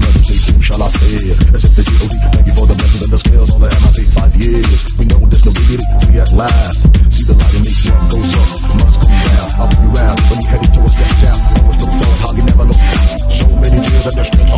of them say, who shall I fear? Except the G.O.D. Thank you for the blessings and the skills. All I have, I say 5 years. We know there's no diggity, we at last. See the light and make one goes up, must come down. I'll be around when we headed towards that down. Always look forward, how you never look back. So many tears at the stretch.